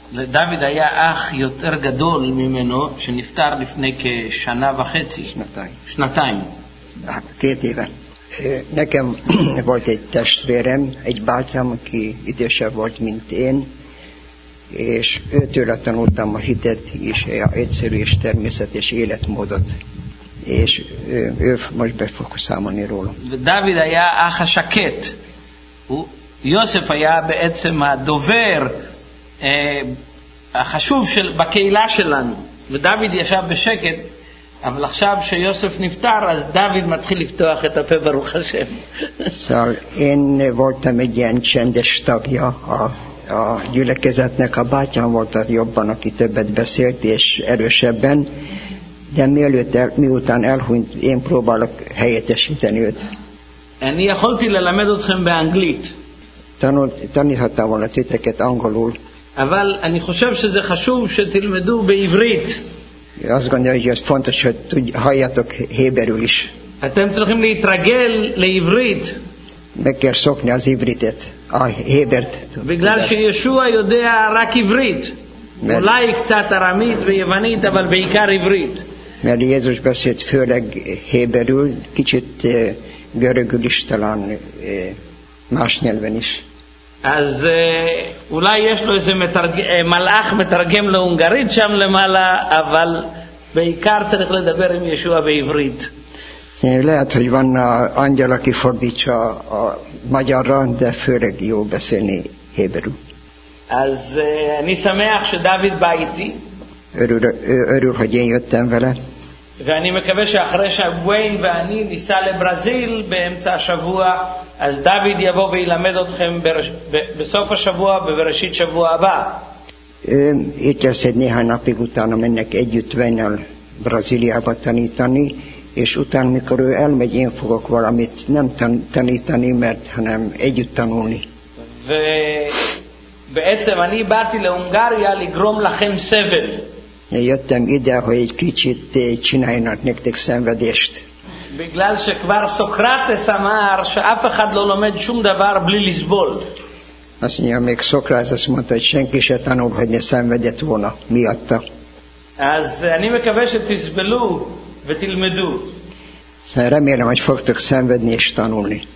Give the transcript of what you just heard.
לדוד היה אח יותר גדול ממנו שנפטר לפני כשנה וחצי. שנתיים. Két éve. Nekem volt egy testvérem, egy bátyám, aki idősebb volt, mint én, és őtőle tanultam a hitet és egyszerű és természetes életmódot, és ő most be fog számolni róla. דוד היה האח השקט. יוסף היה בעצם הדובר החשוב בקהילה שלנו, ודוד ישב בשקט, אבל עכשיו שיוסף נפטר, אז דוד מתחיל לפתוח את הפה, ברוך השם. Szóval én voltam egy ilyen csendes tagja a gyülekezetnek, a bátyám volt jobban, aki többet beszélt és erősebben, de miután elhunyt, én próbálok helyettesíteni őt. אני יכולתי ללמד אתכם באנגלית. taníthattam volna titeket angolul. אבל אני חושב שזה חשוב שתלמדו בעברית. Azt gondolja, hogy ez fontos, hogy halljatok héberül is. אתם צריכים להתרגל לעברית. Meg kell szokni az ivritet, a hébert. בגלל שישוע יודע רק עברית. אולי קצת ארמית ויוונית, אבל בעיקר עברית. Mert Jézus beszélt főleg héberül, kicsit görögül is, talán más nyelven is. אז אולי יש לו איזה מלאך מתרגם להונגרית שם למעלה, אבל בעיקר צריך לדבר עם ישוע בעברית. Lehet, hogy van angyal, aki fordítsa a magyarra, de főleg jó beszélni héberül. אז אני שמח שדוד בא איתי. Örül, hogy én jöttem vele. ואני מקווה שאחרי שבועיים ואני ניסע לברזיל באמצע השבוע, אז דוד יבוא וילמד אתכם בסוף השבוע ובראשית שבוע הבא. Itt lesz egy néhány napig, utána mennek együtt Vennel Brazíliába tanítani, és utána, mikor ő elmegy, én fogok valamit nem tanítani, mert hanem együtt tanulni. ובעצם אני באתי להונגריה לגרום לכם סבל. Jöttem ide, hogy egy kicsit csináljanak nektek szenvedést. בגלל שכבר סוקרטס אמר שאף אחד לא לומד שום דבר בלי לסבול. Azt mondja, még Szokrász azt mondta, hogy senki se tanul, hogy ne szenvedett volna miatta. אז אני מקווה שתסבלו ותלמדו. Remélem, hogy fogtok szenvedni és tanulni.